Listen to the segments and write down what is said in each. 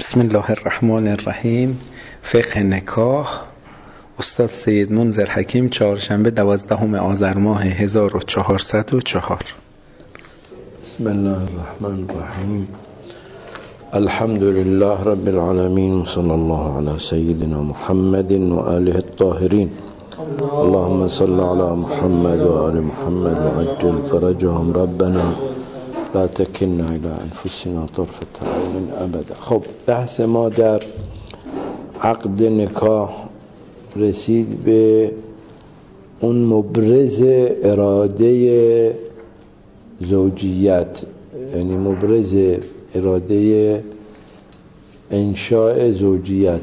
بسم الله الرحمن الرحیم. فقه نکاح، استاد سید منذر حکیم، چهارشنبه 12 آذر ماه 1404. بسم الله الرحمن الرحیم. الحمد لله رب العالمین، صلی الله علی سیدنا محمد و آله الطاهرین. اللهم صل علی محمد و آل محمد و عجل فرجهم ربنا لا تکلنا الی انفسنا طرفة عین ابدا. خب، بحث ما در عقد نکاح رسید به اون مبرز اراده زوجیت، یعنی مبرز اراده انشاء زوجیت.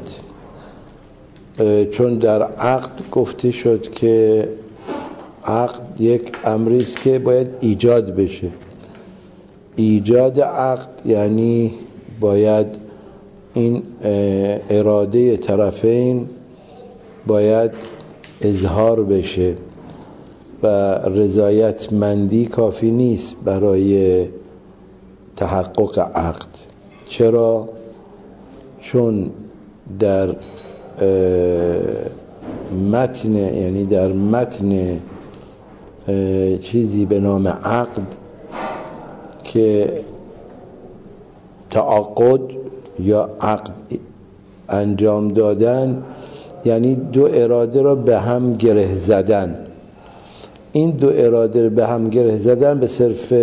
چون در عقد گفته شد که عقد یک امری است که باید ایجاد بشه. ایجاد عقد یعنی باید این اراده طرفین باید اظهار بشه و رضایتمندی کافی نیست برای تحقق عقد. چرا؟ چون در متن، یعنی در متن چیزی به نام عقد که تعاقد یا عقد انجام دادن، یعنی دو اراده را به هم گره زدن. این دو اراده را به هم گره زدن به صرف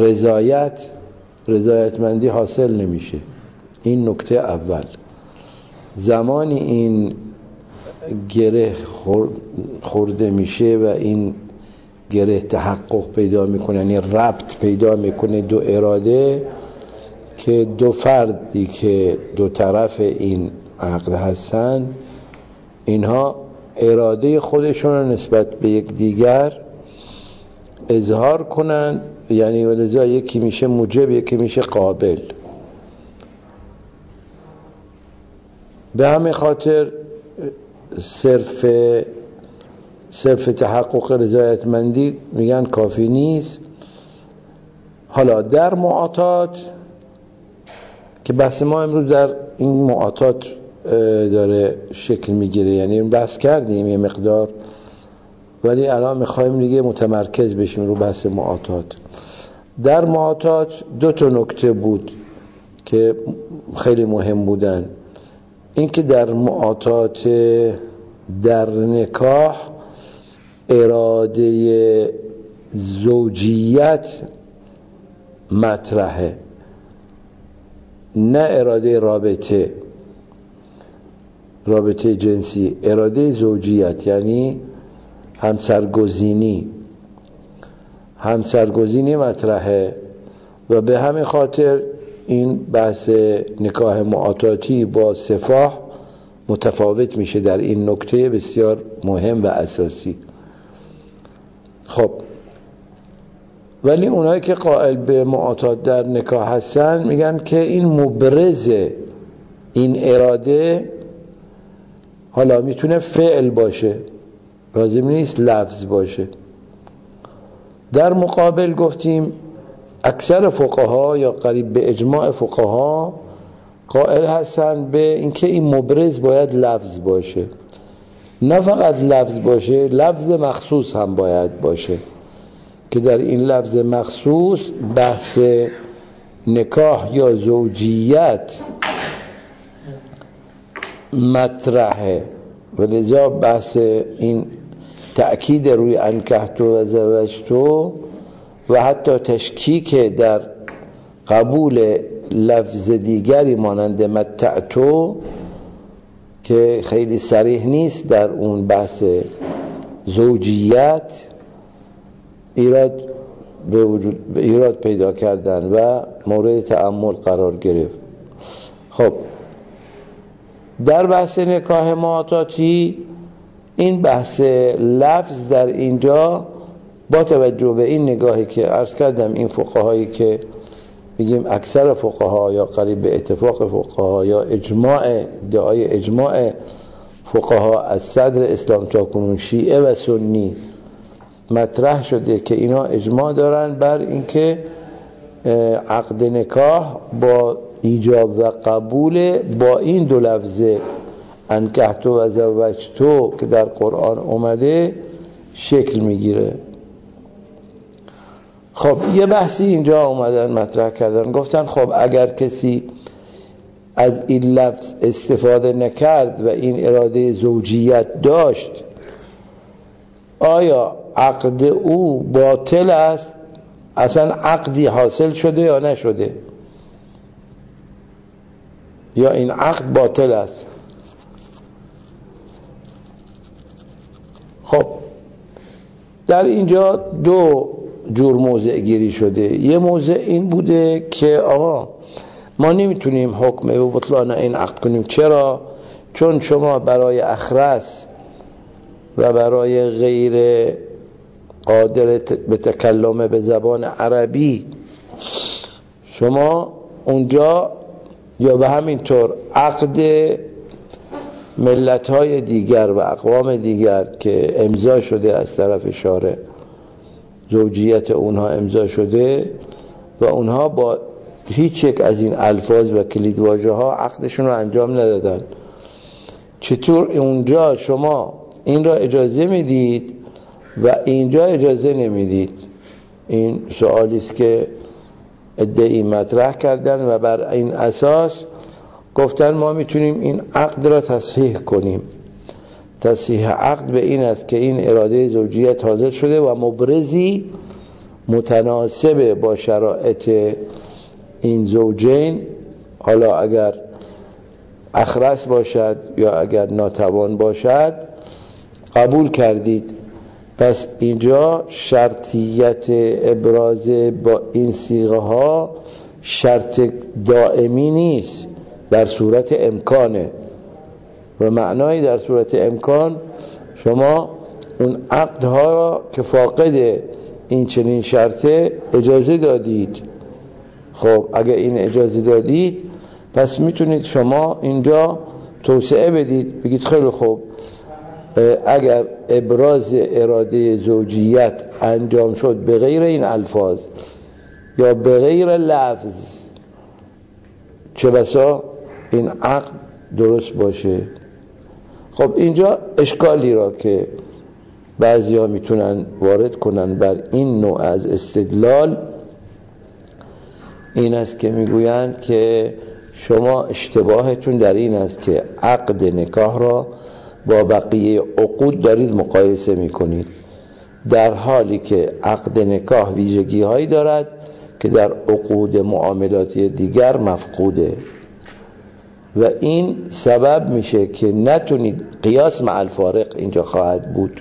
رضایتمندی حاصل نمیشه. این نکته اول. زمانی این گره خورده میشه و این گره تحقق پیدا میکنه، یعنی ربط پیدا میکنه دو اراده، که دو فردی که دو طرف این عقد هستن اینها اراده خودشون رو نسبت به یک دیگر اظهار کنند، یعنی ولذا یکی میشه موجب یکی میشه قابل. به همین خاطر صرف تحقق رضایتمندی میگن کافی نیست. حالا در معاطات که بحث ما امروز در این معاطات داره شکل میگیره، یعنی بحث کردیم یه مقدار، ولی الان میخوایم دیگه متمرکز بشیم رو بحث معاطات. در معاطات دو تا نکته بود که خیلی مهم بودن. این که در معاطات در نکاح اراده زوجیت مطرحه، نه اراده رابطه جنسی. اراده زوجیت یعنی همسرگزینی مطرحه و به همین خاطر این بحث نکاح معاطاتی با سفاح متفاوت میشه در این نکته بسیار مهم و اساسی. خب، ولی اونایی که قائل به معاطات در نکاح هستن میگن که این مبرز این اراده حالا میتونه فعل باشه، لازم نیست لفظ باشه. در مقابل گفتیم اکثر فقها یا قریب به اجماع فقها قائل هستن به اینکه این مبرز باید لفظ باشه. نه فقط لفظ باشه، لفظ مخصوص هم باید باشه که در این لفظ مخصوص بحث نکاح یا زوجیت مطرحه. ولذا بحث این تأکید روی انکحتو و زوجتو و حتی تشکیک در قبول لفظ دیگری مانند متعتو که خیلی صریح نیست در اون بحث زوجیت، ایراد پیدا کردن و مورد تأمل قرار گرفت. خب، در بحث نکاح معاطاتی این بحث لفظ در اینجا با توجه به این نگاهی که عرض کردم، این فقهایی که بگیم اکثر فقها یا قریب به اتفاق فقها یا ادعای اجماع فقها از صدر اسلام تا کنون شیعه و سنی مطرح شده که اینا اجماع دارن بر اینکه عقد نکاح با ایجاب و قبول با این دو لفظه انکحتو و زوجتو که در قرآن اومده شکل میگیره. خب یه بحثی اینجا اومدن مطرح کردن، گفتن خب اگر کسی از این لفظ استفاده نکرد و این اراده زوجیت داشت، آیا عقد او باطل است؟ اصلا عقدی حاصل شده یا نشده؟ یا این عقد باطل است؟ خب در اینجا دو جور موضع گیری شده. یه موضع این بوده که آقا ما نمیتونیم حکم به بطلان این عقد کنیم. چرا؟ چون شما برای اخرس و برای غیر قادر به تکلم به زبان عربی شما اونجا، یا به همین طور عقد ملت‌های دیگر و اقوام دیگر که امضا شده از طرف شارع، زوجیت اونها امضا شده و اونها با هیچ یک از این الفاظ و کلیدواژه ها عقدشون رو انجام ندادن، چطور اونجا شما این را اجازه میدید و اینجا اجازه نمیدید؟ این سوالی است که ادعی مطرح کردن و بر این اساس گفتن ما میتونیم این عقد را تصحیح کنیم. تصحیح عقد به این است که این اراده زوجیت حاضر شده و مبرزی متناسب با شرایط این زوجین، حالا اگر اخرس باشد یا اگر ناتوان باشد، قبول کردید. پس اینجا شرطیت ابراز با این صیغه ها شرط دائمی نیست، در صورت امکانه. و معنای در صورت امکان شما اون عقدها را که فاقد این چنین شرطه اجازه دادید. خب اگر این اجازه دادید پس میتونید شما اینجا توسعه بدید، بگید خیلی خوب اگر ابراز اراده زوجیت انجام شد به غیر این الفاظ یا به غیر لفظ، چه بسا این عقد درست باشه. خب اینجا اشکالی را که بعضی ها میتونن وارد کنن بر این نوع از استدلال این است که میگویند که شما اشتباهتون در این است که عقد نکاح را با بقیه عقود دارید مقایسه میکنید، در حالی که عقد نکاح ویژگی هایی دارد که در عقود معاملاتی دیگر مفقوده و این سبب میشه که نتونید قیاس مع الفارق اینجا خواهد بود.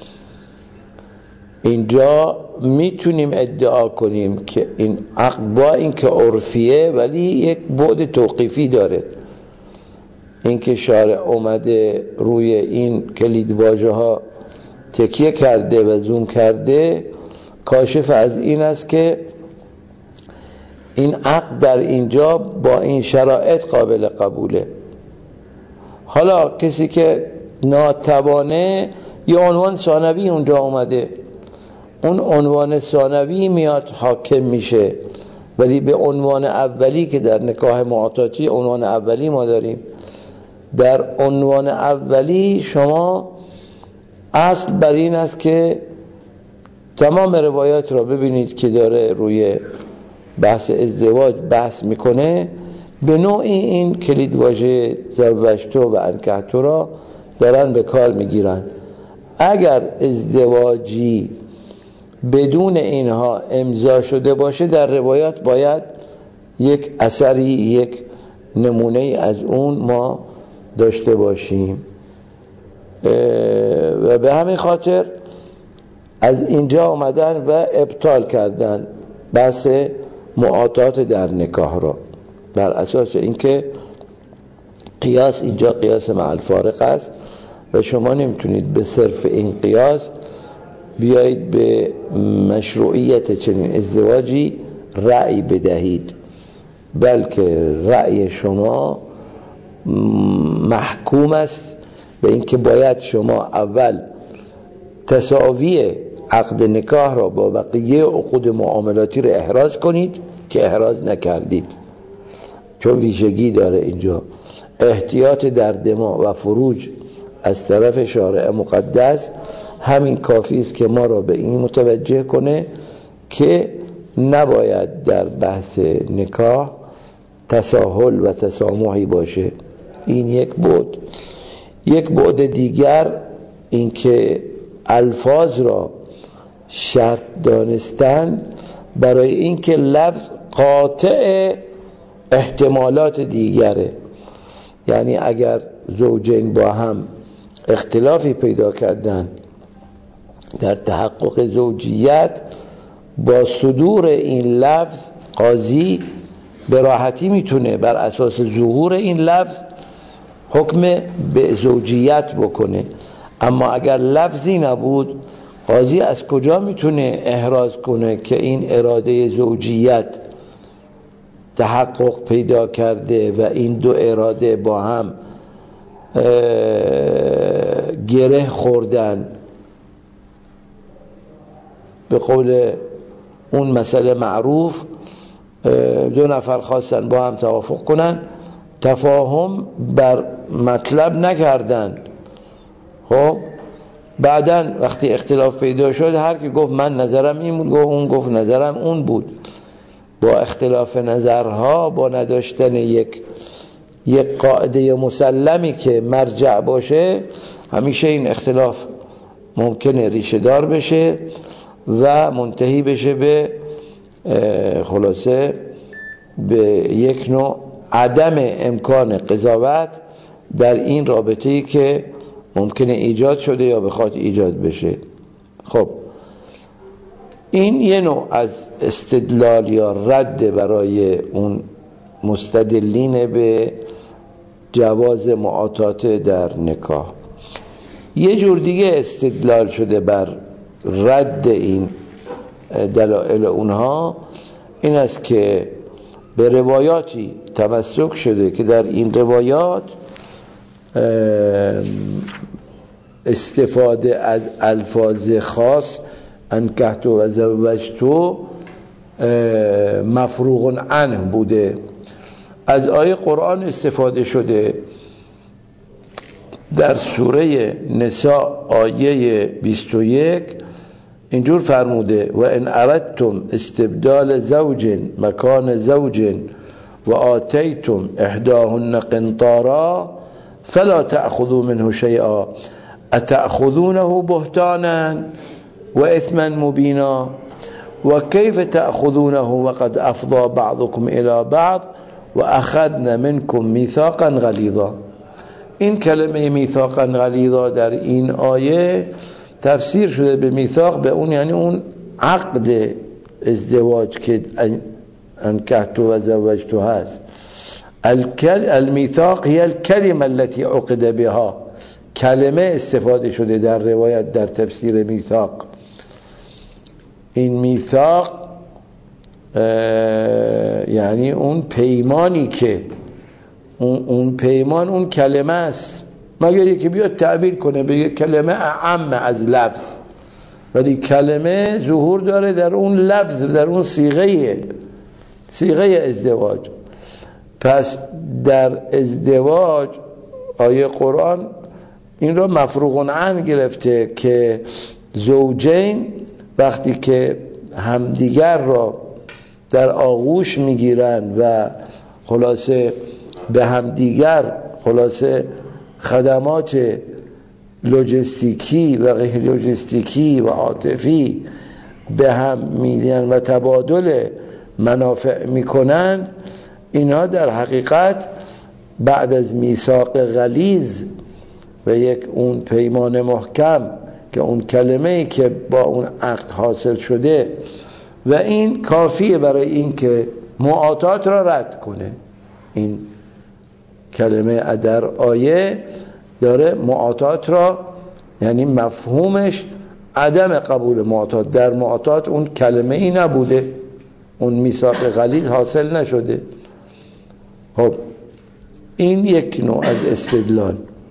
اینجا میتونیم ادعا کنیم که این عقد با این که عرفیه ولی یک بعد توقیفی داره. این که شارع اومده روی این کلیدواژه ها تکیه کرده و زوم کرده کاشف از این است که این عقد در اینجا با این شرایط قابل قبوله. حالا کسی که ناتوانه یه عنوان ثانوی اونجا اومده، اون عنوان ثانوی میاد حاکم میشه، ولی به عنوان اولی که در نکاح معاطاتی عنوان اولی ما داریم، در عنوان اولی شما اصل بر این است که تمام روایات را ببینید که داره روی بحث ازدواج بحث میکنه، به نوعی این کلیدواژه زوجتو و انکحتو را دارن به کار میگیرن. اگر ازدواجی بدون اینها امضا شده باشه در روایات باید یک اثری، یک نمونه از اون ما داشته باشیم و به همین خاطر از اینجا آمدن و ابطال کردن بحث معاطات در نکاح را بر اساس اینکه قیاس اینجا قیاس مع الفارق است و شما نمیتونید به صرف این قیاس بیایید به مشروعیت چنین ازدواجی رأی بدهید، بلکه رأی شما محکوم است به اینکه باید شما اول تساوی عقد نکاح را با بقیه عقود معاملاتی را احراز کنید که احراز نکردید. چون ویژگی داره اینجا احتیاط در دماء و فروج از طرف شارع مقدس، همین کافی است که ما را به این متوجه کنه که نباید در بحث نکاح تساهل و تسامحی باشه. این یک بعد. یک بعد دیگر این که الفاظ را شرط دانستن برای این که لفظ قاطع احتمالات دیگره. یعنی اگر زوجین با هم اختلافی پیدا کردن در تحقق زوجیت، با صدور این لفظ قاضی به راحتی میتونه بر اساس ظهور این لفظ حکم به زوجیت بکنه. اما اگر لفظی نبود، قاضی از کجا میتونه احراز کنه که این اراده زوجیت تحقق پیدا کرده و این دو اراده با هم گره خوردن؟ به قول اون مسئله معروف، دو نفر خواستن با هم توافق کنن، تفاهم بر مطلب نکردن. خب بعداً وقتی اختلاف پیدا شد، هر کی گفت من نظرم این بود، اون گفت نظرم اون بود. با اختلاف نظرها، با نداشتن یک قاعده مسلمی که مرجع باشه، همیشه این اختلاف ممکنه ریشه دار بشه و منتهی بشه به خلاصه به یک نوع عدم امکان قضاوت در این رابطه‌ای که ممکنه ایجاد شده یا بخواد ایجاد بشه. خب این یه نوع از استدلال یا رد برای اون مستدلین به جواز معاطات در نکاح. یه جور دیگه استدلال شده بر رد این دلایل اونها این است که به روایاتی تمسک شده که در این روایات استفاده از الفاظ خاص انکحتو و زوجتو مفروغ عنه بوده. از آیه قرآن استفاده شده. در سوره نساء آیه 21 اینجور فرموده: و ان اردتم استبدال زوج مکان زوج و آتیتم احداهن قنطارا فلا تأخذوا منه شیئا اتأخذونه بهتانا و اثما مبینا و کیف تأخذونه وقد افضى بعضكم الى بعض و اخذن منكم میثاقا غلیظا. این کلمه میثاقا غلیظا در این آیه تفسیر شده به میثاق، به اون یعنی اون عقد ازدواج که انکحتو و زوجتو هست. المیثاق هی الکلمه التي عقد بها، کلمه استفاده شده در روایت در تفسیر میثاق. این میثاق یعنی اون پیمانی که اون پیمان اون کلمه است، مگر یکی بیاد تعبیر کنه بگه کلمه اعم از لفظ، ولی کلمه ظهور داره در اون لفظ، در اون صیغه ازدواج. پس در ازدواج آیه قرآن این را مفروغ عنه گرفته که زوجین وقتی که همدیگر را در آغوش میگیرن و خلاصه به همدیگر خلاصه خدمات لوجستیکی و غیر لوجستیکی و عاطفی به هم میدن و تبادل منافع میکنند، اینها در حقیقت بعد از میثاق غلیظ و یک اون پیمان محکم که اون کلمه‌ای که با اون عقد حاصل شده و این کافیه برای این که معاطات را رد کنه. این کلمه در آیه داره معاطات را، یعنی مفهومش عدم قبول معاطات. در معاطات اون کلمه ای نبوده، اون میثاق غلیظ حاصل نشده. خب این یک نوع از استدلال.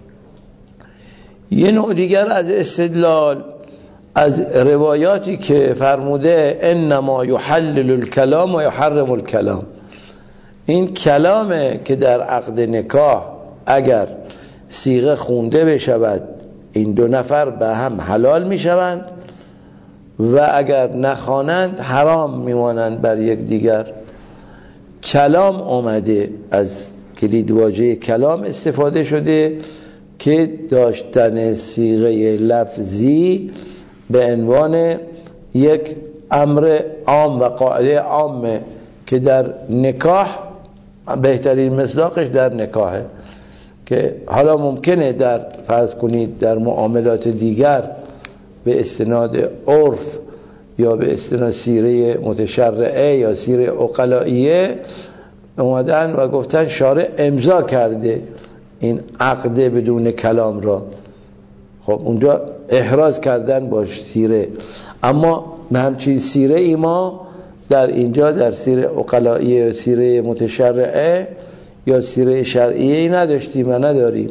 یه نوع دیگر از استدلال از روایاتی که فرموده انما یحلل الکلام و یحرم الکلام، این کلامه که در عقد نکاح اگر صیغه خونده بشود این دو نفر به هم حلال میشوند و اگر نخوانند حرام میمانند بر یک دیگر. کلام اومده، از کلید واژه کلام استفاده شده که داشتن صیغه لفظی به عنوان یک امر عام و قاعده عامه که در نکاح بهترین مصداقش در نکاحه، که حالا ممکنه در فرض کنید در معاملات دیگر به استناد عرف یا به استناد سیره متشرعه یا سیره عقلائیه اومدن و گفتن شارع امضا کرده این عقد بدون کلام را، خب اونجا احراز کردن با سیره. اما همچین سیره ای ما در اینجا در سیره عقلائیه یا سیره متشرعه یا سیره شرعیه نداشتیم و نداریم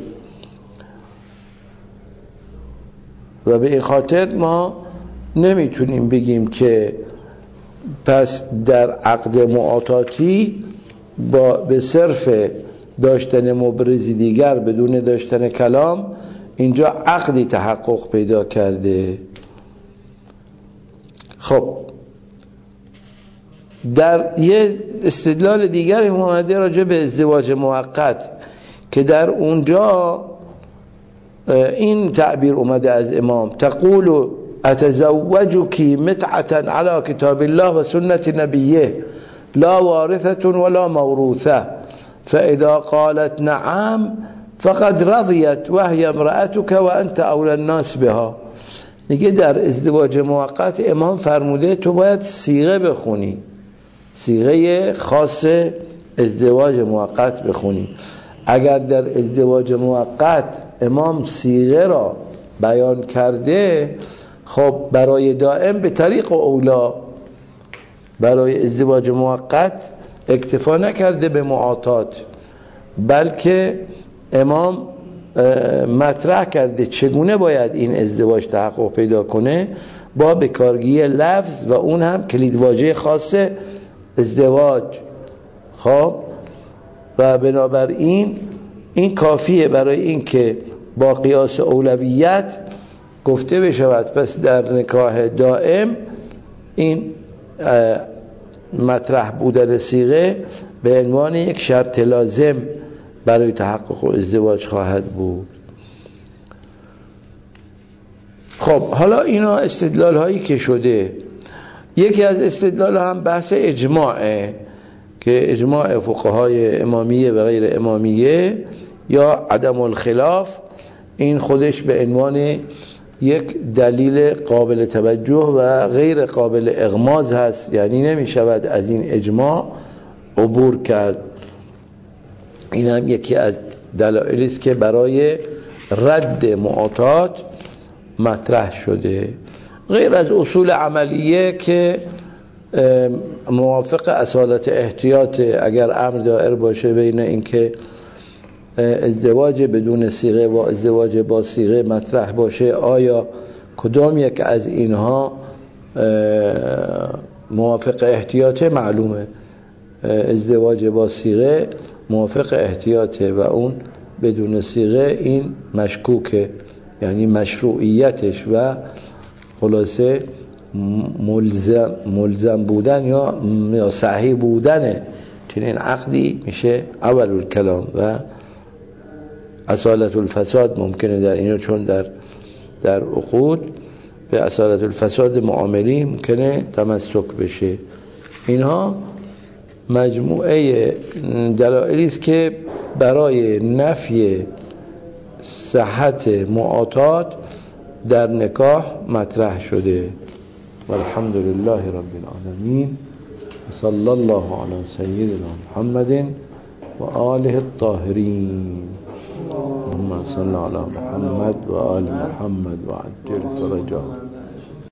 و به این خاطر ما نمیتونیم بگیم که پس در عقد معاطاتی به صرف داشتن مبرزی دیگر بدون داشتن کلام اینجا عقدی تحقق پیدا کرده. خب در یه استدلال دیگری اومده راجع به ازدواج موقت که در اونجا این تعبیر اومده از امام: تقول اتزوجك متعة على کتاب الله و سنت نبیه لا وارثة ولا موروثة فاذا قالت نعم فقد رضيت وهي امرأتك وانت اولى الناس بها. میگه در ازدواج موقت امام فرموده تو باید صیغه بخونی، صیغه خاص ازدواج موقت بخونی. اگر در ازدواج موقت امام صیغه را بیان کرده، خب برای دائم به طریق اولا، برای ازدواج موقت اکتفا نکرده به معاطات، بلکه امام مطرح کرده چگونه باید این ازدواج تحقق پیدا کنه با بکارگیری لفظ و اون هم کلیدواژه خاص ازدواج. خب و بنابراین این کافیه برای این که با قیاس اولویت گفته بشود پس در نکاح دائم این مطرح بودن صیغه به عنوان یک شرط لازم برای تحقق ازدواج خواهد بود. خب حالا اینا استدلال هایی که شده. یکی از استدلال هم بحث اجماعه که اجماع فقهای امامیه و غیر امامیه یا عدم الخلاف، این خودش به عنوان یک دلیل قابل توجه و غیر قابل اغماض هست، یعنی نمی شود از این اجماع عبور کرد. این هم یکی از دلایلی است که برای رد معاطات مطرح شده، غیر از اصول عملیه که موافق اصالت احتیاط. اگر امر دائر باشه بین اینکه ازدواج بدون صیغه و ازدواج با صیغه مطرح باشه، آیا کدام یک از اینها موافق احتیاطه؟ معلومه ازدواج با صیغه موافق احتیاطه و اون بدون صیغه این مشکوکه، یعنی مشروعیتش و خلاصه ملزم بودن یا صحیح بودن چنین عقدی میشه اول الکلام و اصالت الفساد ممکنه در اینو، چون در عقود به اصالت الفساد معاملی ممکنه تمسک بشه. اینها مجموعه دلایلی است که برای نفی صحت معاطات در نکاح مطرح شده. والحمد لله رب العالمین صلی الله علی سیدنا محمد و آله الطاهرین. اللهم صل علی محمد و آل محمد و عجل فرجهم.